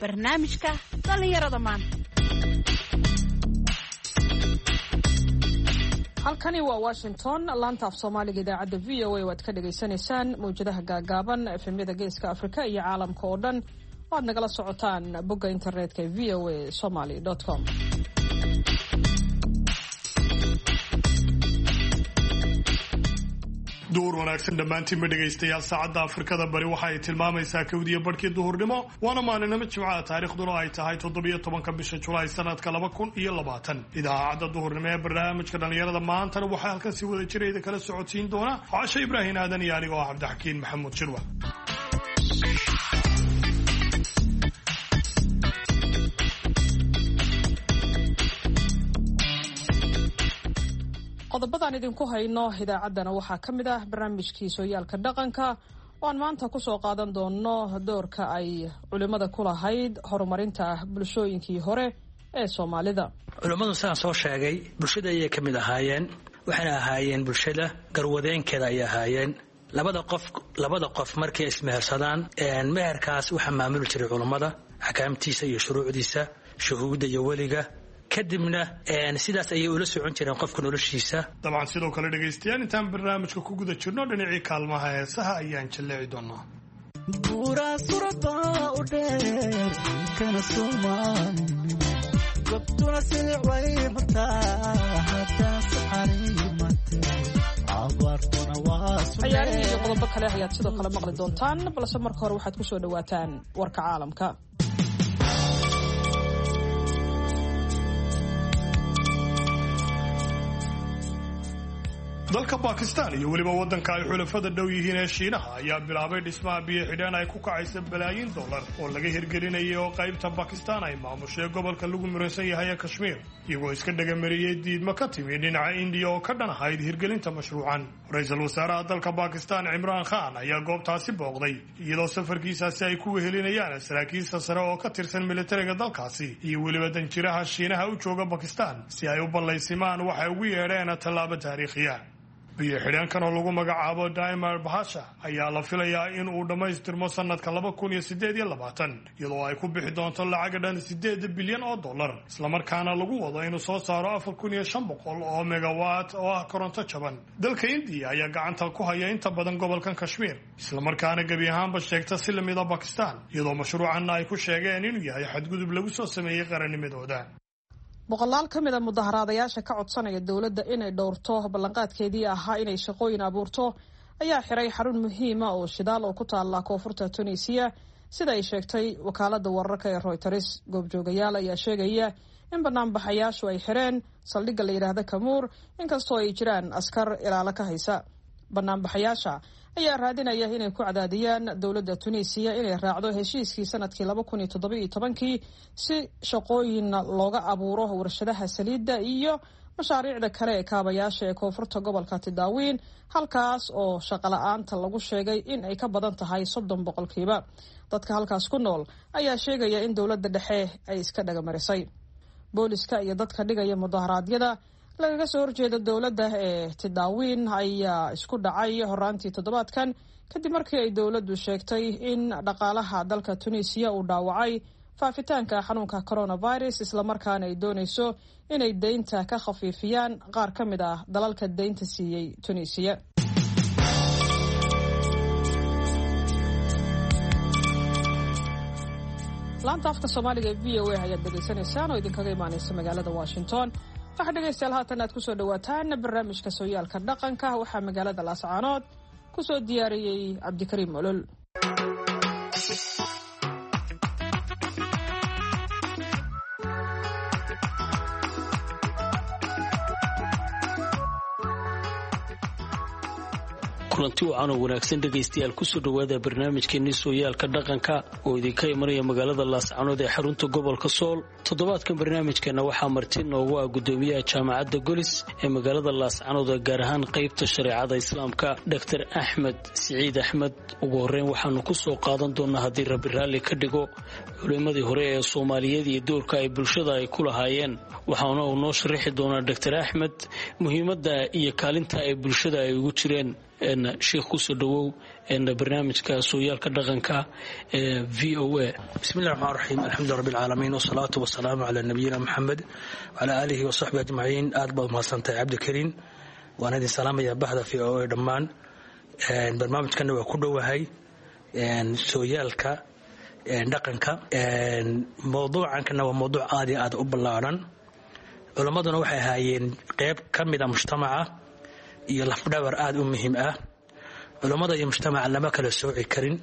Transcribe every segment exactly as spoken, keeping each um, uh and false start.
barnaamijka dhalinyarada maanta. halkani waa Washington, laanta af Soomaaliga idaacadda V O A waad ka dhageysanaysaan mawjadaha gaagaaban efemyada geeska Afrika iyo caalamka oo dhan. waad nagala socotaan bogga internetka v o a somali dot com. duur wanaagsan dhammaantiinba dhegaystayaal saacadda Afrikada bari waxa ay tilmaamaysaa kowdiya barkii duhurnimo waana maalinimo Jimcaha taariikhduna ay tahay toddobiyo tobanka bisha Julaay sanadka laba kun iyo labaatan. idaacadda duhurnimo ee barnaamijka dhalinyarada maantana waxaa halkan si wada jireeda kala socodsiin doona Caasha Ibraahin Aadan iyo aniga oo Cabdixakiin Maxamuud Jirwa. qodobadaan idinku hayno idaacaddana waxaa ka mid ah barnaamijkii sooyaalka dhaqanka oo aan maanta ku soo qaadan doono doorka ay culimmada ku lahayd horumarinta bulshooyinkii hore ee Soomaalida. culimmadu sidaan soo sheegay bulshada ayay ka mid ahaayeen waxayna ahaayeen bulshada garwadeenkeeda ay ahaayeen labada qof labada qof markay ismehersadaan meherkaas waxaa maamuli jiray culimmada axkaamtiisa iyo shuruucdiisa shuhuudda iyo weliga kadibna sidaas ayay ula socon jireen qofka noloshiisa. dabcan sidoo kale dhagaystayaal intaan barnaamijka ku guda jirno dhinacii kaalmaha heesaha ayaan jaleeci doonaa. buura surata u dheer kana soomaan gobtuna silcay mataa haddana saxariimate abaartuna waa ciyaarihii iyo qodobo kale ayaad sidoo kale maqli doontaan balse marka hore waxaad ku soo dhawaataan warka caalamka. dalka Pakistan iyo waliba wadanka ay xulafada dhow yihiin ee Shiinaha ayaa bilaabay dhismaha biyo xidhaan ay ku kacaysa balaayiin dollar oo laga hirgelinayo oo qaybta Pakistan ay maamushay gobolka lagu muransan yahay ee Kashmir iyagoo iska dhagamariyay diidmo ka timi dhinaca India oo ka dhanahayd hirgelinta mashruucan. Ra'iisul Wasaaraha dalka Pakistan Imran Khan ayaa goobtaasi booqday iyadoo safarkiisaasi ay ku wehelinayaan saraakiil sare oo ka tirsan militariga dalkaasi iyo waliba danjiraha Shiinaha u jooga Pakistan si ay u ballaysimaan waxa ugu yeedheen tallaabo taariikhi ah. biyo xidhaankan oo lagu magacaabo Daimar Bahasha ayaa la filayaa in uu dhammaystirmo sanadka laba kun iyo siddeed iyo labaatan iyadoo ay ku bixi doonto lacag dhan siddeed bilyan oo dollar isla markaana lagu wado inuu soo saaro afar kun iyo shan boqol oo megawatt oo ah koronto jaban. dalka India ayaa gacanta ku haya inta badan gobolkan Kashmir isla markaana gabi ahaanba sheegta si lamid ah Pakistan iyadoo mashruucan ay ku sheegeen inuu yahay xadgudub lagu soo sameeyay qarannimadooda. boqolaal ka mid a mudaharaadayaasha ka codsanaya dowladda inay dhowrto ballanqaadkeedii ahaa inay shaqooyin abuurto ayaa xiray xarun muhiima oo shidaal oo ku taala koonfurta Tunisia sida ay sheegtay wakaaladda wararka ee Reuters. goobjoogayaal ayaa sheegaya in banaanbaxayaashu ay xireen saldhigga la yidhaahdo Kamuur inkastoo ay jiraan askar ilaalo ka haysa. banaanbaxayaasha ayaa raadinaya inay ku cadaadiyaan dowladda Tunisia inay raacdo heshiiskii sanadkii laba kun iyo toddoba iyo tobankii si shaqooyin looga abuuro warshadaha saliidda iyo mashaariicda kale ee kaabayaasha ee koonfurta gobolka Tidaawiin halkaas oo shaqo la'aanta lagu sheegay in ay ka badan tahay soddon boqolkiiba. dadka halkaas ku nool ayaa sheegaya in dowladda dhexe ay iska dhagamarisay. booliska iyo dadka dhigaya mudaharaadyada lagaga soo horjeeda dowladda ee Tidaawiin ayaa isku dhacay horaantii toddobaadkan kadib markii ay dowladdu sheegtay in dhaqaalaha dalka Tunisia uu dhaawacay faafitaanka xanuunka coronavirus isla markaana ay doonayso inay deynta ka khafiifiyaan qaar ka mid ah dalalka deynta siiyey Tunisia. laanta afka Soomaaliga ee V O A ayaad dhageysanaysaan oo idinkaga imaanaysa magaalada Washington. waxaa dhegaystayaal haatan aad ku soo dhawaataan barnaamijka sooyaalka dhaqanka waxaa magaalada Laascaanood ku soo diyaariyey Cabdikariim Olol. kulanti wacan oo wanaagsan dhegaystayaal kusoo dhawaada barnaamijkeennii sooyaalka dhaqanka oo idinka imanaya magaalada Laascaanood ee xarunta gobolka Sool. toddobaadkan barnaamijkeena waxaa marti noogu ah gudoomiyaha jaamacadda Golis ee magaalada Laascaanood gaar ahaan qaybta shareecada islaamka Dr Axmed Siciid Axmed. ugu horeyn waxaanu ku soo qaadan doonaa haddii Rabbi raalli ka dhigo culimadii hore ee Soomaaliyeed iyo doorka ay bulshada ay ku lahaayeen. waxaana uu noo sharaxi doonaa Dr Axmed muhiimadda iyo kaalinta ay bulshada ay ugu jireen sheekh kusoo dhawow barnaamijka sooyaalka dhaqanka ee v o a. bismillahi raxmaan raxiim alxamdu rabbil caalamiin wasalaatu wasalaamu calaa nabiyina maxamed wacalaa aalihi wasaxbihi ajmaciin. aad baad mahadsantahay cabdikariin, waan idin salaamayaa bahda v o a dhammaan. barnaamijkana waa ku dhowahay sooyaalka dhaqanka. mowduucankana waa mowduuc aad iyo aad u ballaaran. culammaduna waxay ahaayeen qayb ka mida mujtamaca iyo lafdhabar aad u muhiim ah. culammada iyo mujtamaca lama kala sooci karin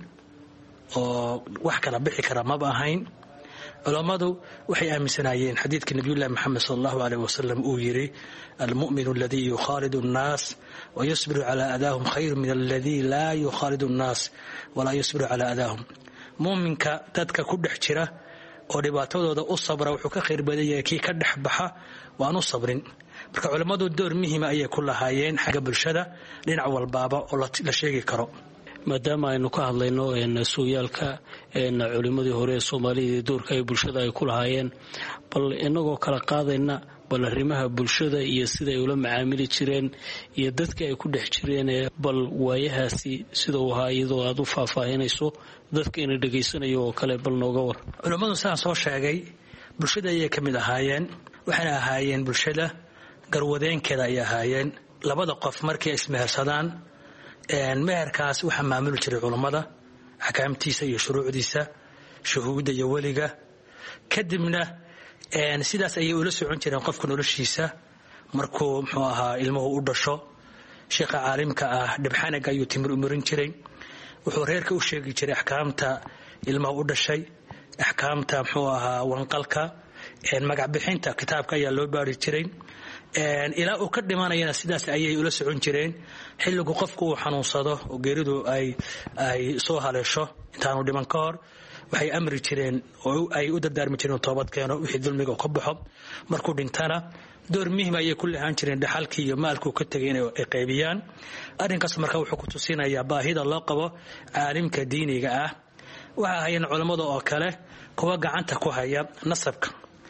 oo wax kala bixi kara maba ahayn. culammadu waxay aaminsanaayeen xadiidkii nabiyullaahi maxamed sala allahu aleyh wasalam uu yidhi almu'minu aladii yukhaalidu annaas wayasbiru calaa adaahum khayru min aladii laa yukhaalidu annaas walaa yasbiru calaa adaahum. muuminka dadka ku dhex jira oo dhibaatadooda u sabra wuxuu ka khayr badan yahay kii ka dhex baxa waan u sabrin. marka culammadu door muhiima ayay ku lahaayeen xagga bulshada dhinac walbaaba oo la sheegi karo. maadaama aynu ka hadlayno sooyaalka culimmadii hore ee soomaalida doorka ay bulshada ay ku lahaayeen, bal inagoo kala qaadayna bal arrimaha bulshada iyo siday ula macaamili jireen iyo dadka ay ku dhex jireen, bal waayahaasi sida uu ahaa iyadoo aad u faahfaahinayso dadka ina dhegaysanayo oo kale bal nooga war. culammadu sidaan soo sheegay bulshada ayay ka mid ahaayeen. waxayna ahaayeen bulshada garwadeenkeeda ay ahaayeen. labada qof markay ismehersadaan meherkaas waxaa maamuli jiray culammada, axkaamtiisa iyo shuruucdiisa, shuhuudda iyo weliga. kadibna sidaas ayay ula socon jireen qofka noloshiisa markuu muxuu ahaa ilmuhu u dhasho. sheekha caalimka ah dhibxanaga ayuu timir umarin jiray. wuxuu reerka u sheegi jiray axkaamta ilmaha u dhashay, axkaamta muxuu ahaa wanqalka, magac bixinta kitaabka ayaa loo baari jiray. ilaa uu ka dhimanayana sidaas ayay ula socon jireen. xilligu qofku uu xanuunsado oo geeridu ay soo haleesho intaanu dhiman ka hor waxay amri jireen oo ay u dardaarmi jireen toobad keeno wixii dulmiga ka baxo. markuu dhintana door muhiim ayay ku lahaan jireen dhaxalkii iyo maalkuu ka tegay inay qaybiyaan. arrinkaas marka wuxuu ku tusinayaa baahida loo qabo caalimka diiniga ah. waxa ahaayeen culammada oo kale kuwa gacanta ku haya nasabka,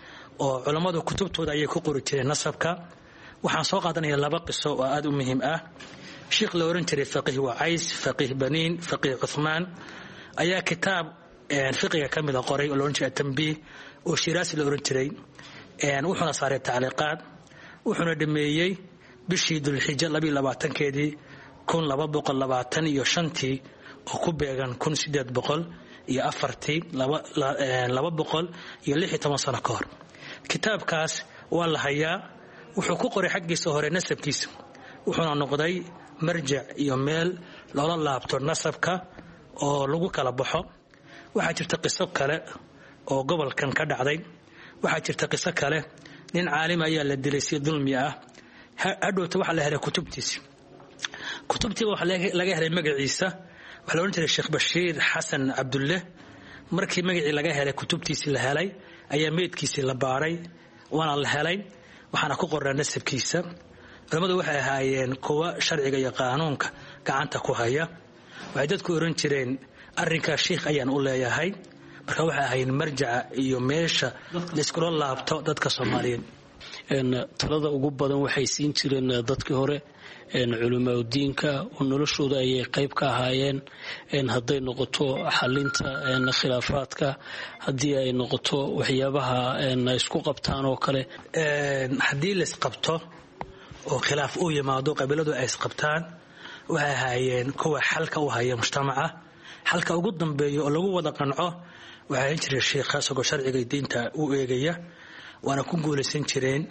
oo culammadu kutubtooda ayay ku qori jireen nasabka. waxaan soo qaadanaya laba qiso oo aad u muhiim ah. sheekh la oran jiray faqiih wacays, faqiih baniin, faqiih cuthmaan ayaa kitaab fiqiga ka mida qoray oo la oran jiray tanbiih oo shiraasi la oran jiray. wuxuuna saaray tacliiqaad. wuxuuna dhameeyey bishii dulxija labiyo labaatankeedii kun laba boqol labaatan iyo shantii oo ku beegan kun sideed boqol iyo afartii laba boqol iyo lix iyo toban sano ka hor. kitaabkaas waa la hayaa. wuxuu ku qoray xaggiisa hore nasabkiisa, wuxuuna noqday marjac iyo meel loola laabto nasabka oo lagu kala baxo. waxaa jirta qiso kale oo gobolkan ka dhacday. waxaa jirta qiso kale nin caalim ayaa la dilay si dulmi ah. hadhowta waxaa la helay kutubtiisi. kutubtiiba waxaa laga helay magaciisa. waxaa la odhan jiray sheekh bashiir xasan cabdulle. markii magacii laga helay kutubtiisii la helay ayaa meydkiisii la baaray, waana la helay, waxaana ku qornaa nasabkiisa. culammadu waxay ahaayeen kuwa sharciga iyo qaanuunka gacanta ku haya. waxay dadku oran jireen arrinkaa shiikh ayaan u leeyahay. marka waxay ahaayeen marjaca iyo meesha laiskula laabto dadka soomaaliyeed. talada ugu badan waxay siin jireen dadkii hore culimaadudiinka oo noloshooda ayay qayb ka ahaayeen. hadday noqoto xalinta khilaafaadka, haddii ay noqoto waxyaabaha isku qabtaan oo kale. haddii laisqabto oo khilaaf uu yimaado qabiiladu ay isqabtaan waxay ahaayeen kuwa xalka u haya mujtamaca. xalka ugu dambeeya oo lagu wada qanco waxaa jiray sheekha isagoo sharciga diinta u eegaya, waana ku guulaysan jireen.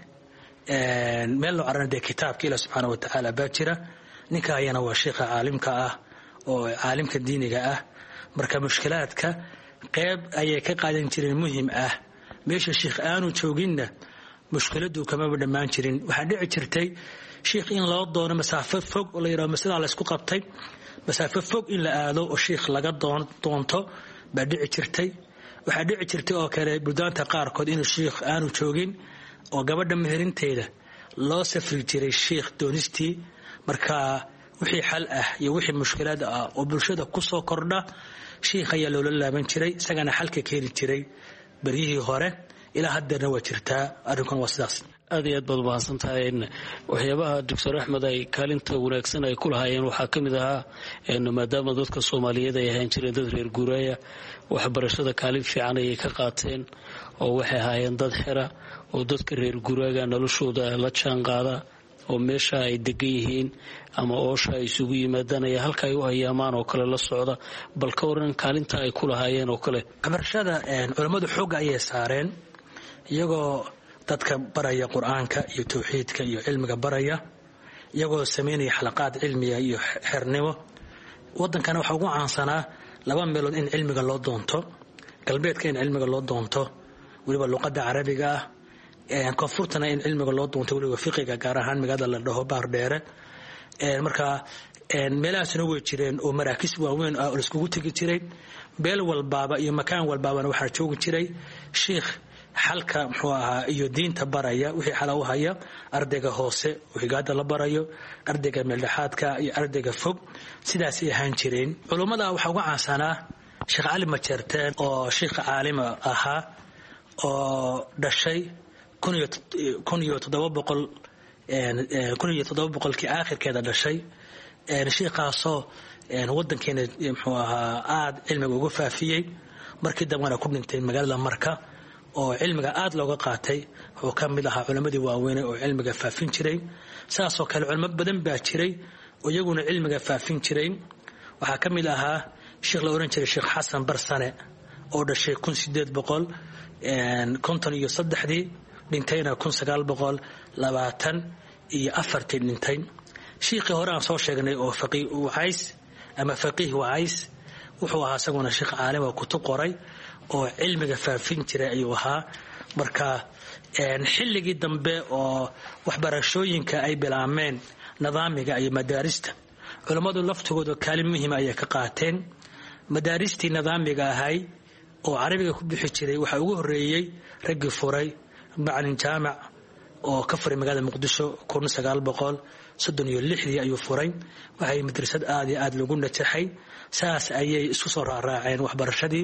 meel loo carana dee kitaabka ilaah subxaana wa tacaala baa jira. ninka ayana waa sheekha caalimka ah oo caalimka diiniga ah. marka mushkilaadka qayb ayay ka qaadan jireen muhiim ah. meesha sheekh aanu jooginna mushkiladu kamaba dhammaan jirin. waxaa dhici jirtay sheekh in loo doono masaafo fog oo la yidhahdo masadaa laysku qabtay, masaafo fog in la aado oo sheekh laga doonto baa dhici jirtay. waxaa dhici jirtay oo kale buldaanta qaarkood inuu sheekh aanu joogin oo gabadha meherinteeda loo safri jiray sheekh doonistii. marka wixii xal ah iyo wixii mushkilaad ah oo bulshada ku soo kordha sheekh ayaa loola laaban jiray, isagana xalka keeni jiray baryihii hore ilaa haddeerna waa jirtaa arrinkuna waa sidaas aad iyo aad baad umahadsan tahay waxyaabaha doctor axmed ay kaalinta wanaagsan ay ku lahaayeen waxaa ka mid ahaa maadaama dadka soomaaliyeed ay ahaan jireen dad reer guuraaya waxbarashada kaalin fiican ayay ka qaateen oo waxay ahaayeen dad xera oo dadka reer guuraaga noloshooda la jaan qaada oo meesha ay degan yihiin ama oosha ay isugu yimaadaan ayaa halka ay u hayaamaan oo kale la socda bal ka waran kaalinta ay ku lahaayeen oo kale waxbarashada culammadu xoogga ayay saareen iyagoo dadka baraya qur-aanka iyo tawxiidka iyo cilmiga baraya iyagoo samaynaya xalaqaad cilmiga iyo xernimo wadankana waxaa ugu caansanaa laba meelood in cilmiga loo doonto galbeedka in cilmiga loo doonto weliba luqadda carabiga ah koonfurtana in cilmiga loo doonto weliba fiqiga gaar ahaan magaalada la dhaho baardheere marka meelahaasna way jireen oo maraakiis waaweyn ah oo laiskugu tegi jiray beel walbaaba iyo makaan walbaabana waxaa joogi jiray shiikh xalka muxuu ahaa iyo diinta baraya wixii xala u haya ardayga hoose oo higaada la barayo ardayga meeldhexaadka iyo ardayga fog sidaasay ahaan jireen culummada waxaa uga caansanaa sheekh cali majeerteen oo sheikh caalima ahaa oo dhashay kun iyo toddoba boqol kun iyo toddoba boqolkii aakhirkeeda dhashay sheikhaasoo wadankeena muxuu ahaa aada cilmiga uga faafiyey markii dambana ku dhintay magaalada marka oo cilmiga aada looga qaatay wuxuu ka mid ahaa culammadii waaweyne oo cilmiga faafin jiray saasoo kale culamo badan baa jiray oo iyaguna cilmiga faafin jiray waxaa ka mid ahaa sheekh la oran jiray sheekh xasan barsane oo dhashay kun sideed boqol konton iyo saddexdii dhintayna kun sagaal boqol labaatan iyo afartii dhintay shiikhii hore aan soo sheegnay oo faqiih wacays ama faqiih wacays wuxuu ahaa isaguna sheekh caalim oo kutub qoray oo cilmiga faafin jiray ayuu ahaa marka xilligii dambe oo waxbarashooyinka ay bilaameen nidaamiga iyo madaarista culammadu laftigooda kaalin muhiima ayay ka qaateen madaaristii nidaamiga ahay oo carabiga ku bixi jiray waxaa ugu horreeyey raggii furay macalin jaamac oo ka furay magaalada muqdisho kun sagaal boqol soddon iyo lixdii ayuu furay waxay madrasad aada iyo aada lagu najaxay saas ayay isku soo raaraaceen waxbarashadii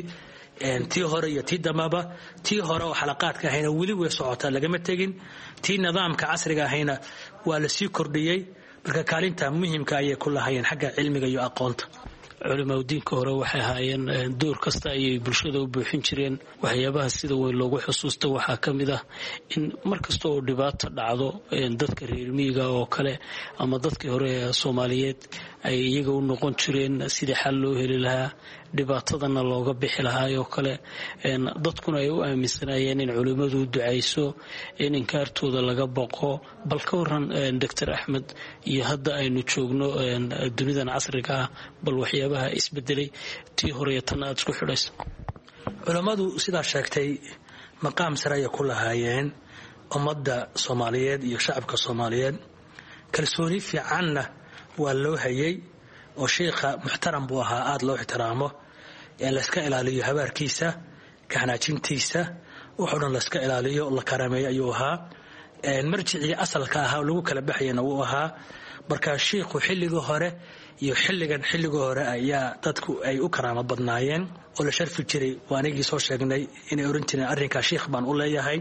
tii hore iyo tii dambaba tii hore oo xalaqaadka ahayna weli way socotaa lagama tegin tii nidaamka casriga ahayna waa la sii kordhiyey marka kaalinta muhiimka ayay ku lahaayeen xagga cilmiga iyo aqoonta culimadiinka hore waxay ahaayeen door kasta ayay bulshada u buuxin jireen waxyaabaha sida weyn loogu xusuusta waxaa ka mid ah in mar kasta oo dhibaato dhacdo dadka reer miyiga oo kale ama dadkii hore ee soomaaliyeed ay iyaga u noqon jireen sidii xal loo heli lahaa dhibaatadana looga bixi lahaayoo kale dadkuna ay u aaminsanaayeen in culimmadu ducayso in inkaartooda laga baqo bal ka waran doctor axmed iyo hadda aynu joogno dunidan casriga ah bal waxyaabaha isbedelay tii hore tan aada isku xidhayso culammadu sidaa sheegtay maqaam sare ayay ku lahaayeen ummadda soomaaliyeed iyo shacabka soomaaliyeed kalsooni fiicanna waa loo hayay oo sheikha muxtaram buu ahaa aada loo ixtiraamo layska ilaaliyo habaarkiisa kahanaajintiisa wuxuu dhan layska ilaaliyo la karameeyo ayuu ahaa marjicii asalka ahaa lagu kala baxayana wuu ahaa marka shiikhu xilligii hore iyo xilligan xilligii hore ayaa dadku ay u karaamo badnaayeen oo la sharfi jiray waa anigii soo sheegnay inay oran jireen arrinkaa shiikh baan u leeyahay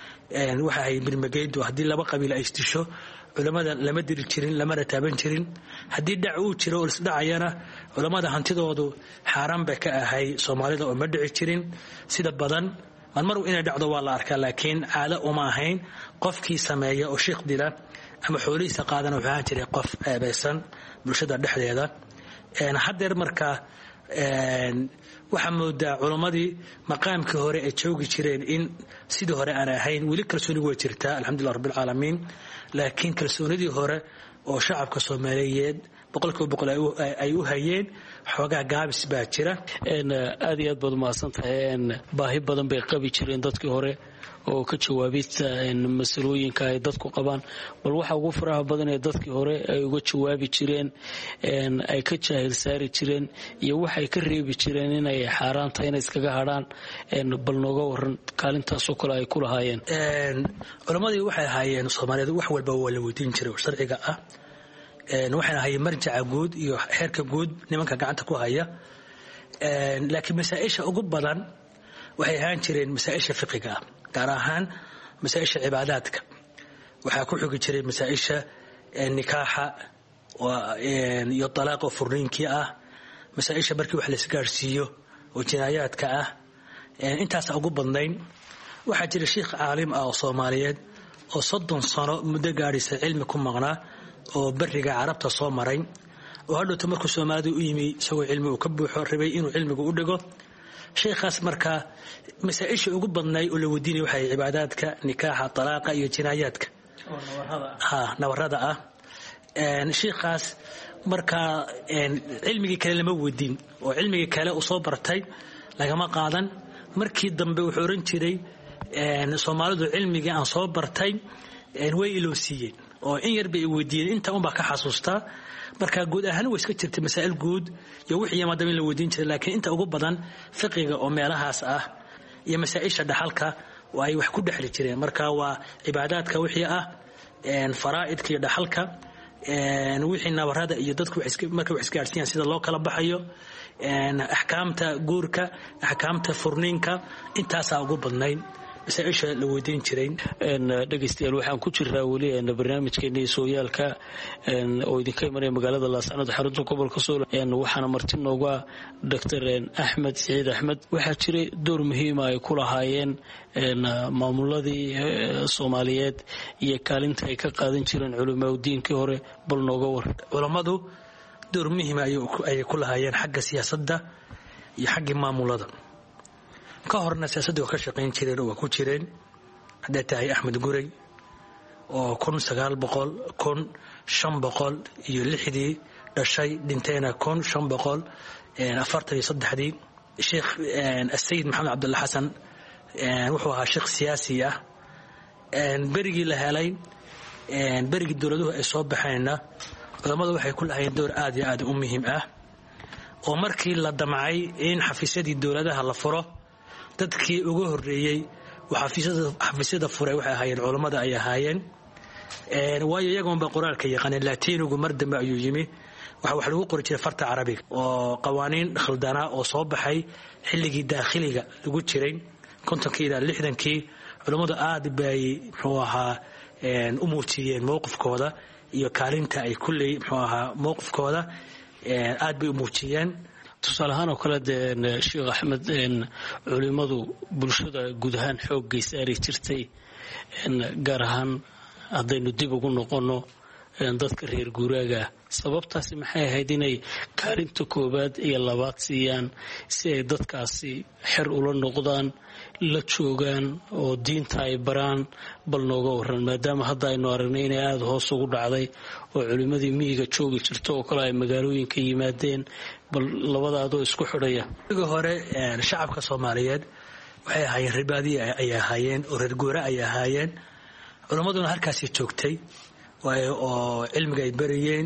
waxa ahay mirmageydu haddii laba qabiil ay isdisho culamada lama diri jirin lamana taaban jirin haddii dhac uu jiro oo isdhacayana culammada hantidoodu xaaraan bay ka ahay soomaalida oo ma dhici jirin sida badan marmar inay dhacdo waa la arkaa laakiin caado uma ahayn qofkii sameeya oo shiikh dila ama xoolihiisa qaadana wuxuu ahaan jiray qof ceebaysan bulshada dhexdeeda haddeer marka waxaa moodaa culammadii maqaamkii hore ay joogi jireen in sidii hore aan ahayn weli kalsoonigu way jirtaa alxamdulilah rabbilcaalamiin laakiin kalsoonidii hore oo shacabka soomaaliyeed boqolkiiba boqol ay u hayeen xoogaa gaabis baa jira aad iyo aad baad umahadsan tahay baahi badan bay qabi jireen dadkii hore oo ka jawaabista masalooyinka ay dadku qabaan bal waxa ugu faraha badan ee dadkii hore ay uga jawaabi jireen ay ka jaahil saari jireen iyo waxay ka reebi jireen inay xaaraan tahay inay iskaga hadhaan bal nooga waran kaalintaasoo kale ay ku lahaayeen culammadii waxay ahaayeen soomaaliyeed wax walba waa la weydiin jiray oo sharciga ah waxayna ahaayeen marjaca guud iyo xeerka guud nimanka gacanta ku haya laakiin masaa-isha ugu badan waxay ahaan jireen masaa-isha fiqiga ah gaar ahaan masaa-isha cibaadaadka waxaa ku xugi jiray masaa-isha nikaaxa iyo talaaq oo furniinkii ah masaa-isha markii wax laisgaarhsiiyo oo jinaayaadka ah intaasa ugu badnayn waxaa jira sheikh caalim ah oo soomaaliyeed oo soddon sano muddo gaadhaysa cilmi ku maqnaa oo beriga carabta soo maray oo hadhowta markuu soomaalida u yimi isagoo cilmi uu ka buuxo rabay inuu cilmiga u dhigo sheekhaas markaa masaa-isha ugu badnaay oo la weydiinaya waxay cibaadaadka nikaaxa talaaqa iyo jinaayaadka ha nabarada ah sheekhaas markaa cilmigii kale lama weydiin oo cilmigii kale uu soo bartay lagama qaadan markii dambe wuxuu oran jiray soomaalidu cilmigii aan soo bartay way iloo siiyeen oo in yar bay weydiiyeen inta unbaa ka xasuustaa marka guud ahaan way iska jirtay masaa'il guud iyo wixii maadaama in la weydiin jiray laakiin inta ugu badan fiqiga oo meelahaas ah iyo masaa'isha dhaxalka oo ay wax ku dhexli jireen marka waa cibaadaadka wixii ah faraa'idka iyo dhaxalka wixii nabarada iyo dadku markay wax isgaarsiiyaan sida loo kala baxayo axkaamta guurka axkaamta furniinka intaasaa ugu badnayd masaa-isha la weydiin jiray dhegeystayaal waxaan ku jiraa weli barnaamijkeennii sooyaalka oo idinka imanaya magaalada laascanood xarunta gobolka sool waxaana marti noogu ah doctor axmed siciid axmed waxaa jiray door muhiima ay ku lahaayeen maamuladii soomaaliyeed iyo kaalinta ay ka qaadan jireen culamaa diinkii hore bal nooga war culammadu door muhiima ayay ku lahaayeen xagga siyaasadda iyo xaggii maamulada ka horna siyaasadda waa ka shaqayn jireen oo waa ku jireen hadday tahay axmed gurey oo kun sagaal boqol kun shan boqol iyo lixdii dhashay dhinteena kun shan boqol afartan iyo saddexdii sheekh asayid maxamed cabdulla xasan wuxuu ahaa sheekh siyaasi ah berigii la helay berigii dowladuhu ay soo baxeenna culammadu waxay ku lahayeen door aad iyo aad u muhiim ah oo markii la damcay in xafiisyadii dowladaha la furo dadkii ugu horeeyey xafiisyada furay waxay ahaayeen culammada ay ahaayeen waayo iyagoonba qoraalka yaqaaneen laatiinigu mar dambe ayuu yimi waxa wax lagu qori jiray farta carabiga oo qawaaniin khaldanaa oo soo baxay xilligii daakhiliga lagu jiray kontonkii ilaa lixdankii culammadu aad bay muxuu ahaa u muujiyeen mowqifkooda iyo kaalinta ay kulley muxuu ahaa mowqifkooda aad bay u muujiyeen tusaale ahaan oo kale dee sheekh axmed culimadu bulshada guud ahaan xooggay saari jirtay gaar ahaan haddaynu dib ugu noqonno dadka reer guuraaga sababtaasi maxay ahayd inay kaalinta koowaad iyo labaad siiyaan si ay dadkaasi xer ula noqdaan la joogaan oo diinta ay baraan bal nooga waran maadaama hadda aynu aragnay inay aada hoos ugu dhacday oo culimmadii miyiga joogi jirto oo kale ay magaalooyinka yimaadeen bal labadaadoo isku xidhaya igi hore shacabka soomaaliyeed waxay ahaayeen ribaadiyi ay ahaayeen oo reer guura ay ahaayeen culimmaduna halkaasii joogtay oo cilmiga ay barayeen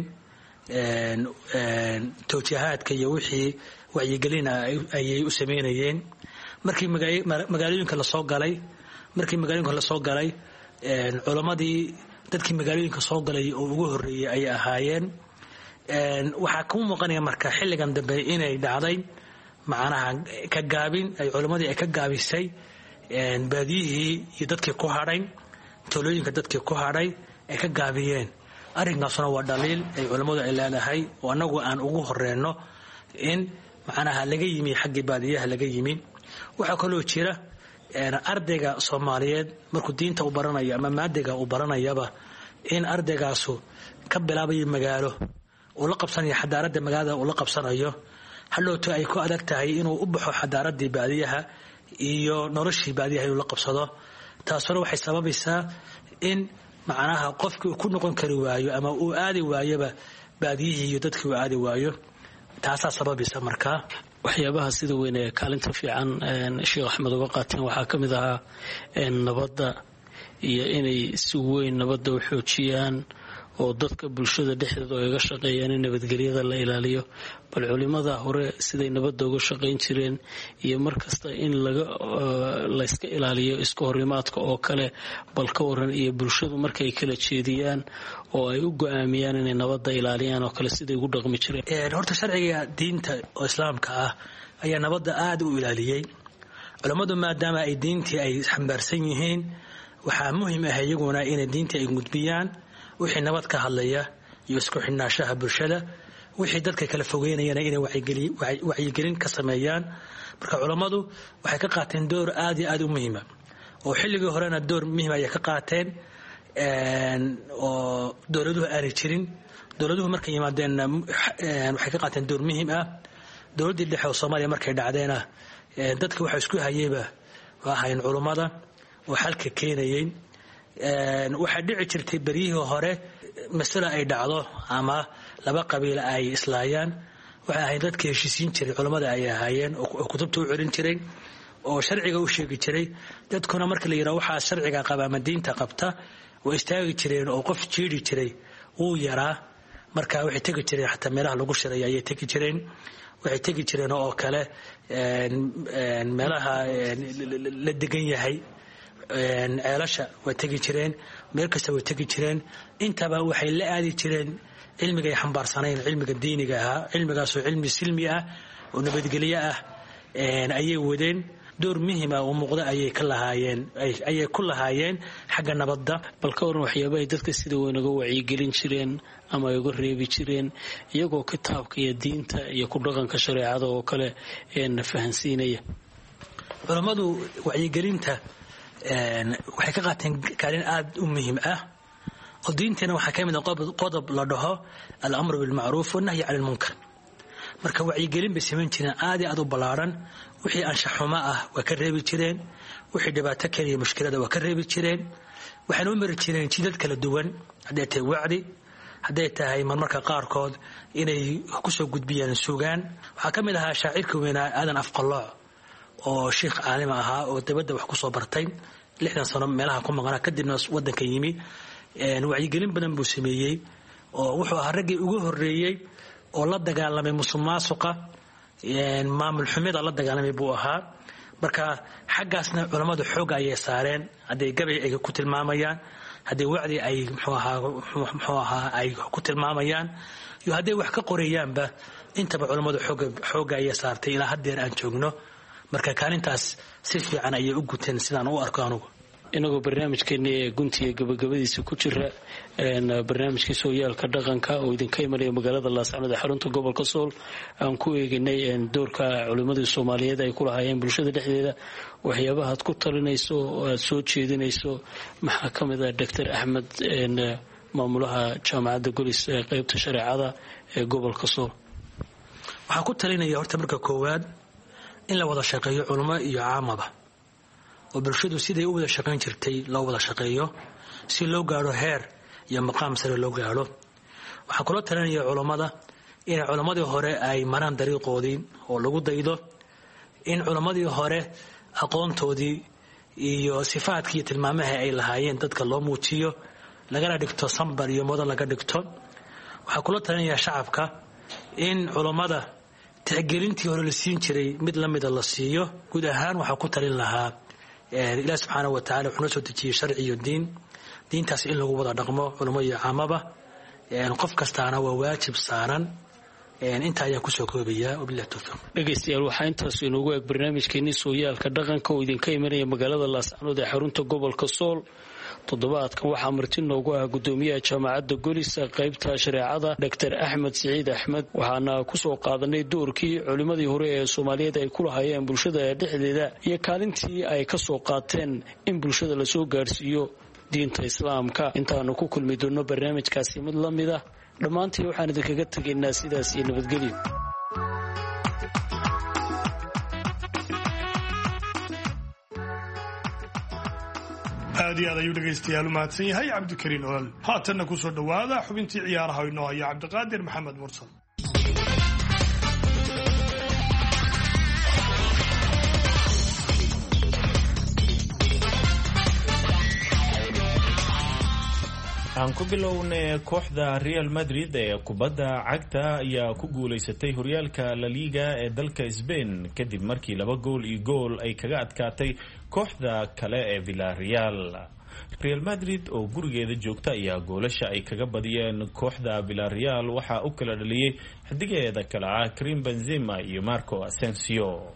towjihaadka iyo wixii wacyigelina ayay u sameynayeen markii magaalooyinka lasoo galay markii magaalooyinka lasoo galay culammadii dadkii magaalooyinka soo galay oo ugu horreeyey ayay ahaayeen waxaa ku muuqanaya marka xilligan dambe inay dhacday macnaha ka gaabin ay culammadii ay ka gaabisay baadiyihii iyo dadkii ku hadhay tolooyinka dadkii ku hadhay ay ka gaabiyeen arrinkaasuna waa dhaliil ay culammadu ay leedahay oo annagu aan ugu horeyno in macnaha laga yimi xaggii baadiyaha laga yimi waxaa kaloo jira ardayga soomaaliyeed markuu diinta u baranayo ama maadiga uu baranayaba in ardaygaasu ka bilaabayo magaalo uu la qabsanayo xadaaradda magaalada uu la qabsanayo hadhowto ay ku adag tahay inuu u baxo xadaaraddii baadiyaha iyo noloshii baadiyaha inuu la qabsado taasuna waxay sababaysaa in macnaha qofkii uu ku noqon kari waayo ama uu aadi waayoba baadiyihii iyo dadkii uu aadi waayo taasaa sababaysa markaa waxyaabaha sida weyn ee kaalinta fiican sheekh axmed uga qaateen waxaa ka mid ahaa nabadda iyo inay si weyn nabadda u xoojiyaan oo dadka bulshada dhexdeeda oo iga shaqeeyaan in nabadgelyada la ilaaliyo bal culimada hore siday nabadda uga shaqayn jireen iyo markasta in laga layska ilaaliyo iska horimaadka oo kale bal ka waran iyo bulshadu markay kala jeediyaan oo ay u go-aamiyaan inay nabadda ilaaliyaan oo kale siday ugu dhaqmi jireen horta sharciga diinta oo islaamka ah ayaa nabadda aada u ilaaliyey culammadu maadaama ay diintii ay xambaarsan yihiin waxaa muhiim ah iyaguna inay diintii ay gudbiyaan wixii nabad ka hadlaya iyo isku xidhnaashaha bulshada wixii dadka kala fogeynayana inay wacyigelin ka sameeyaan marka culammadu waxay ka qaateen door aad iyo aad u muhiima oo xilligii horena door muhiim ayay ka qaateen oo dowladuhu aanay jirin dowladuhu markay yimaadeen waxay ka qaateen door muhiim ah dowladdii dhexe oo soomaaliya markay dhacdeena dadka waxa isku hayeyba waa ahayn culummada oo xalka keenayay waxaa dhici jirtay beryihii hore masala ay dhacdo ama laba qabiil ay islaayaan waxay ahayd dadka heshiisiin jiray culammada ay ahaayeen oo kutubta u celin jiray oo sharciga u sheegi jiray dadkuna marka la yidhaha waxaa sharciga qaba ama diinta qabta way istaagi jireen oo qof jiiri jiray wuu yaraa marka waxay tegi jireen xataa meelaha lagu shiray ayay tegi jireen waxay tegi jireen oo kale meelaha la degan yahay ceelasha way tegi jireen meel kasta way tegi jireen intaba waxay la aadi jireen cilmiga ay xambaarsanayn cilmiga diiniga ahaa cilmigaasoo cilmi silmi ah oo nabadgelyo ah ayay wadeen door muhiim ah oo muuqda ayay ka lahaayeen ayay ku lahaayeen xagga nabadda bal ka waran waxyaabaha ay dadka sida weyn uga wacyigelin jireen ama ay uga reebi jireen iyagoo kitaabka iyo diinta iyo ku dhaqanka shareecada oo kale een fahansiinaya culammadu wacyigelinta waxay ka qaateen kaalin aad u muhiim ah oo diinteena waxaa ka mid ah qodob la dhaho al-amru bilmacruuf wannahyi cani lmunkar marka wacyigelin bay samayn jireen aad iyo aad u ballaaran wixii anshaxumo ah waa ka reebi jireen wixii dhibaato keliya mushkilada waa ka reebi jireen waxayna u mari jireen jidad kala duwan hadday tahay wacdi hadday tahay marmarka qaarkood inay kusoo gudbiyaan suugaan waxaa ka mid ahaa shaacirka weynaa aadan afqalooc oo sheekh caalima ahaa oo dabadda wax kusoo bartay lixdan sano meelaha ku maqnaa kadibna waddanka yimi wacyigelin badan buu sameeyey oo wuxuu ahaa raggii ugu horreeyey oo la dagaalamay musuq maasuqa maamul xumida la dagaalamay buu ahaa marka xaggaasna culammadu xoog ayay saareen hadday gabay ay ku tilmaamayaan hadday wacdi ay muxuu ahaa muxuu ahaa ay ku tilmaamayaan iyo hadday wax ka qorayaanba intaba culammadu xoog xoog ayay saartay ilaa haddeer aan joogno marka kaalintaas si fiican ayay u guteen sidaan u arko anugu inagoo barnaamijkeeni ee guntiga gabagabadiisa ku jira barnaamijkii sooyaalka dhaqanka oo idinka imanaya magaalada laascanood ee xarunta gobolka sool aan ku eeginay doorka culimmadii soomaaliyeed ay ku lahaayeen bulshada dhexdeeda waxyaabaha aad ku talinayso oo aad soo jeedinayso maxaa ka mid ah doctor axmed maamulaha jaamacadda golis ee qaybta shareecada ee gobolka sool waxaan ku talinaya horta marka koowaad in la wada shaqeeyo culimo iyo caamaba oo bulshadu siday u wada shaqayn jirtay loo wada shaqeeyo si loo gaaro heer iyo maqaam sare loo gaaro waxaa kula talinaya culammada in culammadii hore ay maraan dariiqoodii oo lagu daydo in culammadii hore aqoontoodii iyo sifaadkii tilmaamaha ay lahaayeen dadka loo muujiyo lagana dhigto sambar iyo mudan laga dhigto waxaa kula talinaya shacabka in culammada tixgelintii hore la siin jiray mid la mida la siiyo guud ahaan waxaa ku talin lahaa ilaah subxaana wa tacala wuxuu noo soo dejiyey sharci iyo diin diintaas in lagu wada dhaqmo culamo iyo caamaba qof kastaana waa waajib saaran inta ayaan kusoo koobaya wabillahi tawfiiq dhegaystayaal waxaa intaas inoogu eeg barnaamijkeenii sooyaalka dhaqanka oo idinka imanaya magaalada laascanood ee xarunta gobolka sool toddobaadkan waxaa marti noogu ah gudoomiyaha jaamacadda golis qaybta shareecada doctor axmed siciid axmed waxaana kusoo qaadanay doorkii culimmadii hore ee soomaaliyeed ay ku lahaayeen bulshada dhexdeeda iyo kaalintii ay ka soo qaateen in bulshada lasoo gaarsiiyo diinta islaamka intaanu ku kulmi doonno barnaamijkaasi mid la mid ah dhammaantii waxaan idinkaga tegaynaa sidaas iyo nabadgelyo aad iyo aad ayuu dhegaystayaal u mahadsan yahay cabdikariin olol haatanna ku soo dhowaada xubintii ciyaaraha inoo haya cabdiqaadir maxamed mursal aan ku bilownay kooxda Real Madrid ee kubadda cagta ayaa ku guuleysatay horyaalka La Liga ee dalka Spain kadib markii laba gool iyo gool ay kaga adkaatay kooxda kale ee Villarreal. Real Madrid oo gurigeeda joogta ayaa goolasha ay kaga badiyeen kooxda Villarreal waxaa u kala dhaliyay xidigeeda kala ah Karim Benzema iyo Marco Asensio.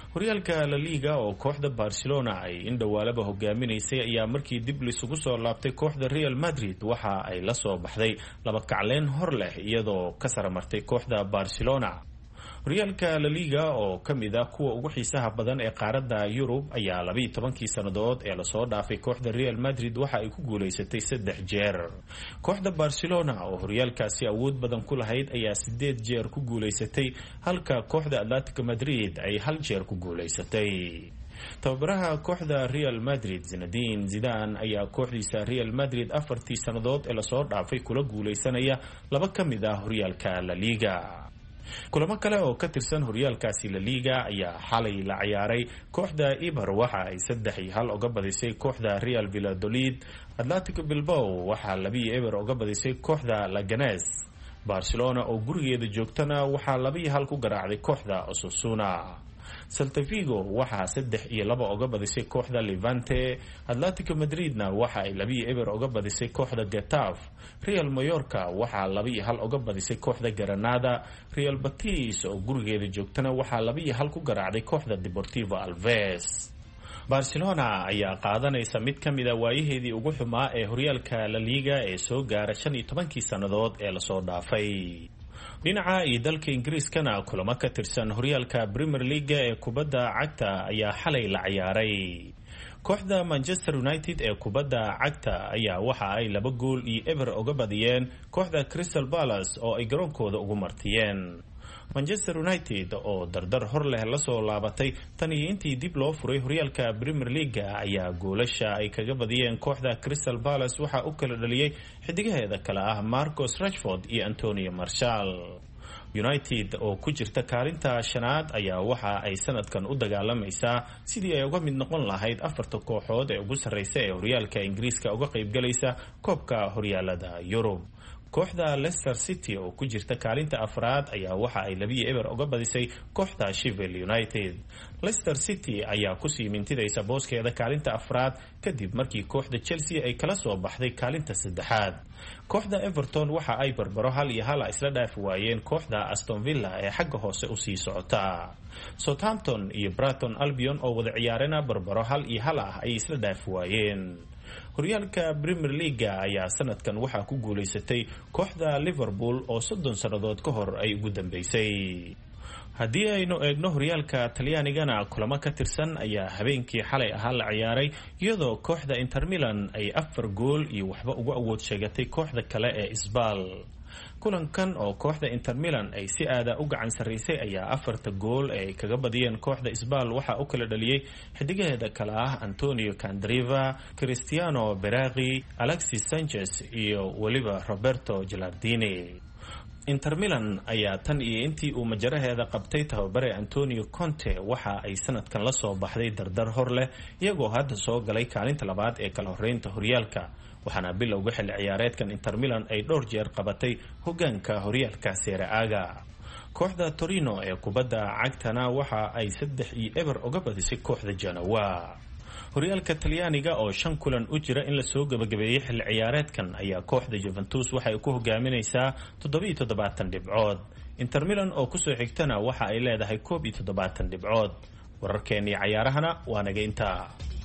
horyaalka La Liga oo kooxda Barcelona ay indhawaalaba hogaaminaysay ayaa markii dib lisugu soo laabtay kooxda Real Madrid waxa ay la soo baxday laba kacleen hor leh iyadoo ka saramartay kooxda Barcelona. horyaalka La Liga oo ka mid ah kuwa ugu xiisaha badan ee qaaradda Yurub ayaa laba iyo tobankii sannadood ee lasoo dhaafay kooxda Real Madrid waxa ay ku guulaysatay saddex jeer. kooxda Barcelona oo horyaalkaasi awood badan ku lahayd ayaa sideed jeer ku guulaysatay halka kooxda Atletico Madrid ay hal jeer ku guulaysatay. tababaraha kooxda Real Madrid Zinedine Zidane ayaa kooxdiisa Real Madrid afartii sannadood ee lasoo dhaafay kula guulaysanaya laba ka mid ah horyaalka La Liga. kulamo kale oo ka tirsan horyaalkaasi La Liga ayaa xalay la ciyaaray. kooxda Eibar waxa ay saddex iyo hal uga badisay kooxda Real Valladolid. Atletico Bilbao waxaa laba iyo eber uga badisay kooxda Leganés. Barcelona oo gurigeeda joogtana waxaa laba iyo hal ku garaacday kooxda Osasuna. Celta Vigo waxaa saddex iyo laba uga badisay kooxda Levante. Atletico Madridna waxa ay laba iyo eber uga badisay kooxda Getafe. Real Mallorca waxaa laba iyo hal uga badisay kooxda Granada. Real Betis oo gurigeeda joogtana waxaa laba iyo hal ku garaacday kooxda Deportivo Alaves. Barcelona ayaa qaadanaysa mid ka mid ah waayaheedii ugu xumaa ee horyaalka La Liga ee soo gaara shan iyo tobankii sannadood ee lasoo dhaafay. dhinaca iyo dalka Ingiriiskana kulamo ka tirsan horyaalka Premier League ee kubadda cagta ayaa xalay la ciyaaray. kooxda Manchester United ee kubadda cagta ayaa waxa ay laba gool iyo eber uga badiyeen kooxda Crystal Palace oo ay garoonkooda ugu martiyeen. Manchester United oo dardar hor leh la soo laabatay tan iyo intii dib loo furay horyaalka Premier League ayaa goolasha ay kaga badiyeen kooxda Crystal Palace waxa uu kala dhaliyay xidigaheeda kala ah Marcus Rashford iyo Antonio Martial. United oo ku jirta kaalinta shanaad ayaa waxa ay sanadkan u dagaalamaysaa sidii ay uga mid noqon lahayd afarta kooxood ee ugu sarreysa ee horyaalka Ingiriiska uga qayb galaysa koobka horyaalada Yurub. kooxda Leicester City oo ku jirta kaalinta afraad ayaa waxa ay laba iyo eber uga badisay kooxda Sheffield United. Leicester City ayaa ku sii mintidaysa booskeeda kaalinta afraad kadib markii kooxda Chelsea ay kala soo baxday kaalinta saddexaad. kooxda Everton waxa ay barbaro hal iyo hal isla dhaafi waayeen kooxda Aston Villa ee xagga hoose u sii socota. Southampton iyo Brighton Albion oo wada ciyaarena barbaro hal iyo hal ah ay isla dhaafi waayeen. horyaalka Premier League ayaa sanadkan waxaa ku guulaysatay kooxda Liverpool oo soddon sannadood ka hor ay ugu dambeysay. haddii aynu eegno horyaalka Talyaanigana kulamo ka tirsan ayaa habeenkii xalay ahaa la ciyaaray iyadoo kooxda Inter Milan ay afar gool iyo waxba ugu awood sheegatay kooxda kale ee Isbaal. kulankan oo kooxda Inter Milan ay si aada u gacan sarreysay ayaa afarta gool ee kaga badiyeen kooxda Isbaal waxa uu kala dhaliyay xidigaheeda kala ah Antonio Candreva, Cristiano Berardi, Alexis Sanchez iyo waliba Roberto Gilardini. Inter Milan ayaa tan iyo intii uu majaraheeda qabtay tababare Antonio Conte waxa ay sanadkan la soo baxday dardar hor leh iyagoo hadda soo galay kaalinta labaad ee kala horeynta horyaalka. waxaana bilowga xilli ciyaareedkan Inter Milan ay dhowr jeer qabatay hogaanka horyaalka Serie A. kooxda Torino ee kubadda cagtana waxa ay saddex iyo eber uga badisay kooxda Genoa. horyaalka Talyaaniga oo shan kulan u jira in la soo gabagabeeyay xilli ciyaareedkan ayaa kooxda Juventus waxa ay ku hogaaminaysaa toddoba iyo toddobaatan dhibcood. Inter Milan oo ku soo xigtana waxa ay leedahay koob iyo toddobaatan dhibcood. wararkeennii ciyaarahana waa naga intaa.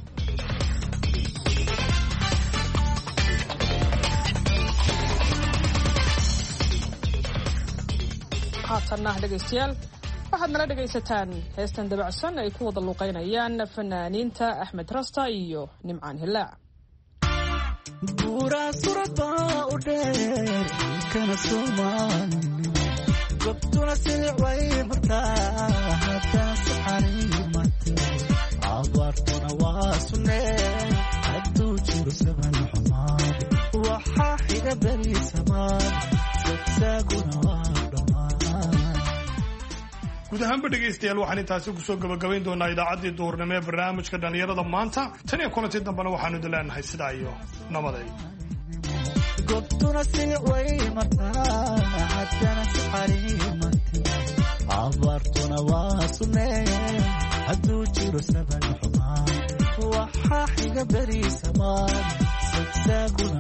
haatanna dhegaystayaal waxaad nala dhegaysataan heestan dabacsan ay ku wada luuqaynayaan fanaaniinta Axmed Rasta iyo Nimcaan Hilaac. buura suraba u dheer kana soomaan waqtuna silway martaa haddana saxariimata abaartuna waa sunnee hadduu jiro saban xumaan waxaa xiga beri samaan sagsaaguna waa guud ahaanba dhegaystayaal waxaan intaasi kusoo gabagabayn doonaa idaacaddii duhurnimo ee barnaamijka dhallinyarada maanta tan iyo kulantii dambena waxaanu idin leenahay sidaa iyo nabaday. gobtuna silway martaa haddana saxariimata abaartuna waa sunnee hadduu jiro saban xumaan waxaa xiga beri samaan sagsaaguna